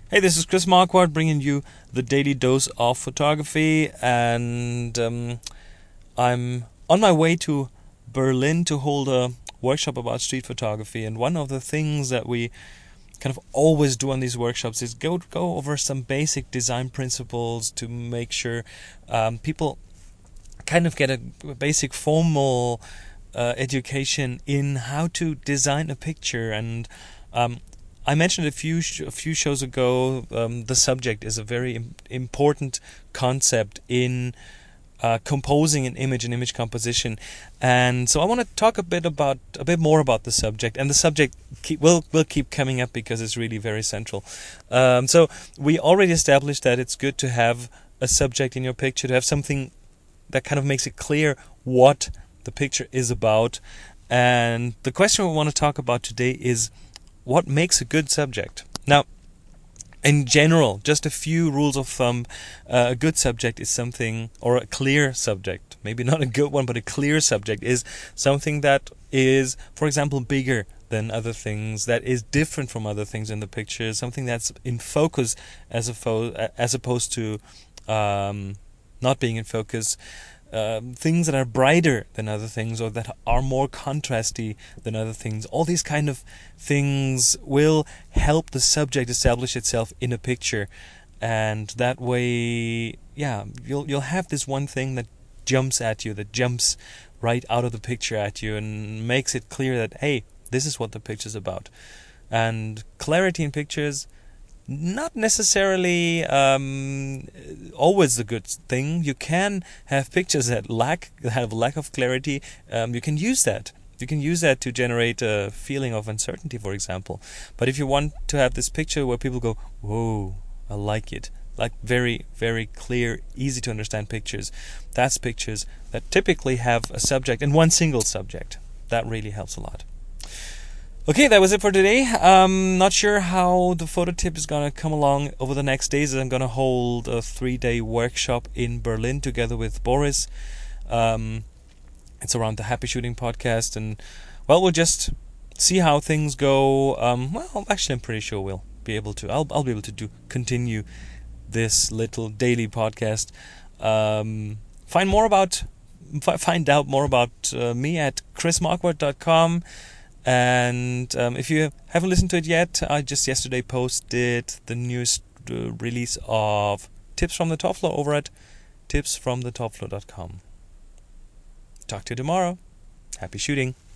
Hey, this is Chris Marquardt bringing you the daily dose of photography, and I'm on my way to Berlin to hold a workshop about street photography. And one of the things that we kind of always do on these workshops is go over some basic design principles to make sure people kind of get a basic formal education in how to design a picture. And I mentioned a few shows ago, the subject is a very important concept in composing an image composition, and so I want to talk a bit more about the subject. And the subject will keep coming up because it's really very central. So we already established that it's good to have a subject in your picture, to have something that kind of makes it clear what the picture is about. And the question we want to talk about today is, what makes a good subject? Now, in general, just a few rules of thumb. A good subject is something, or a clear subject, maybe not a good one, but a clear subject is something that is, for example, bigger than other things, that is different from other things in the picture, something that's in focus as opposed to not being in focus. Things that are brighter than other things, or that are more contrasty than other things. All these kind of things will help the subject establish itself in a picture, and that way, you'll have this one thing that jumps at you, that jumps right out of the picture at you, and makes it clear that, hey, this is what the picture's about. And clarity in pictures, not necessarily always a good thing. You can have pictures that have lack of clarity. You can use that. You can use that to generate a feeling of uncertainty, for example. But if you want to have this picture where people go, whoa, I like it, like very, very clear, easy to understand pictures, that's pictures that typically have a subject and one single subject. That really helps a lot. Okay, that was it for today. Not sure how the photo tip is going to come along over the next days. I'm going to hold a 3-day workshop in Berlin together with Boris. It's around the Happy Shooting podcast, and we'll just see how things go. Actually, I'm pretty sure we'll be able to. I'll be able to continue this little daily podcast. Find out more about me at chrismarquardt.com. And if you haven't listened to it yet, I just yesterday posted the newest release of Tips from the Top Floor over at tipsfromthetopfloor.com. Talk to you tomorrow. Happy shooting.